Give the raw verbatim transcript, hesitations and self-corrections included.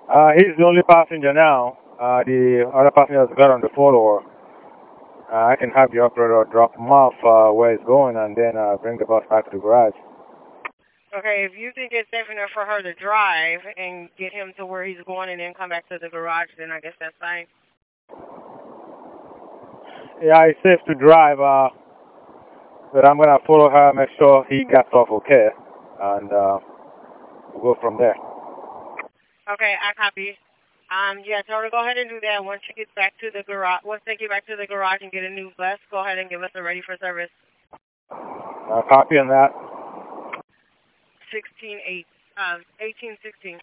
Uh, he's the only passenger now. Uh, the other passengers got on the follower. Uh, I can have the operator drop him off uh, where he's going and then uh, bring the bus back to the garage. Okay, if you think it's safe enough for her to drive and get him to where he's going and then come back to the garage, then I guess that's fine. Yeah, it's safe to drive, uh, but I'm going to follow her, make sure he gets off okay, and uh, we'll go from there. Okay, I copy. Um, yeah, tell her to go ahead and do that. Once she gets back to the garage, once they get back to the garage and get a new bus, go ahead and give us a ready for service. Uh, copy on that. Sixteen eight, um, eighteen sixteen.